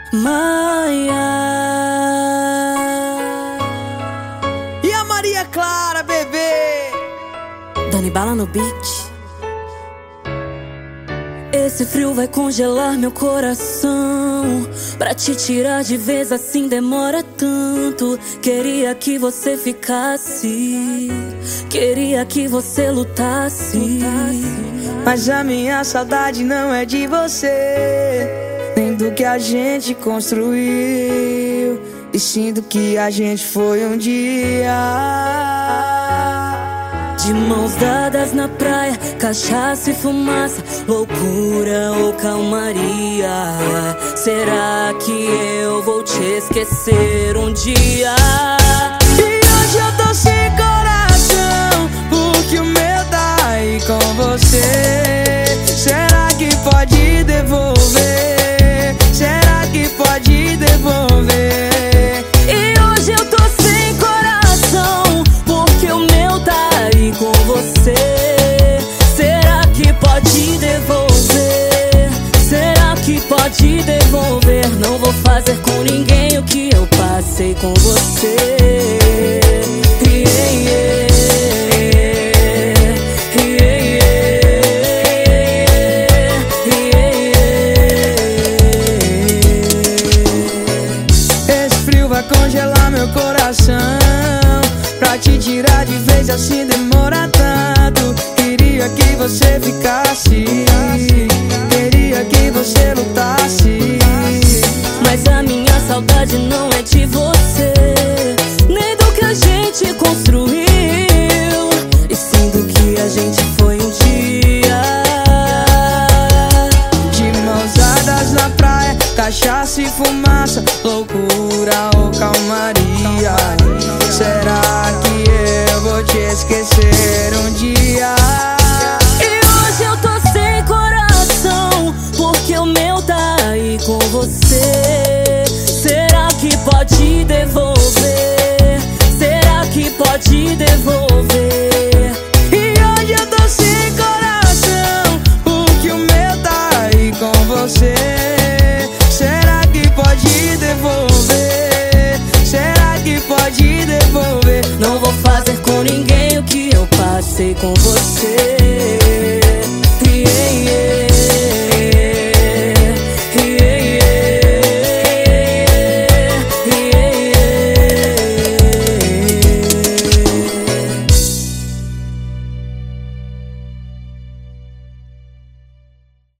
Maia. E a Maria Clara, bebê? Dani Bala no beat. Esse frio vai congelar meu coração. Pra te tirar de vez assim demora tanto. Queria que você ficasse, queria que você lutasse. Mas a minha saudade não é de você, nem do que a gente construiu, e sim do que a gente foi um dia. De mãos dadas na praia, cachaça e fumaça, loucura ou calmaria. Será que eu vou te esquecer um dia? E hoje eu tô sem coração, porque o meu tá aí com você. Será que pode devolver? Será que pode devolver? E hoje eu tô sem coração, porque o meu tá aí com você. Será que pode devolver? Será que pode devolver? Não vou fazer com ninguém o que eu passei com você. Vai congelar meu coração, pra te tirar de vez assim demora tanto. Queria que você ficasse, queria que você lutasse. Mas a minha saudade não é de você, nem do que a gente construiu, e sim do que a gente foi um dia. De mãos dadas na praia, cachaça e fumaça, loucura ou calmaria. Será que eu vou te esquecer um dia? E hoje eu tô sem coração, porque o meu tá aí com você. Será que pode devolver? Será que pode devolver? E hoje eu tô sem coração, porque o meu tá aí com você. Será que pode devolver? Será que pode devolver? Não vou fazer com ninguém o que eu passei com você.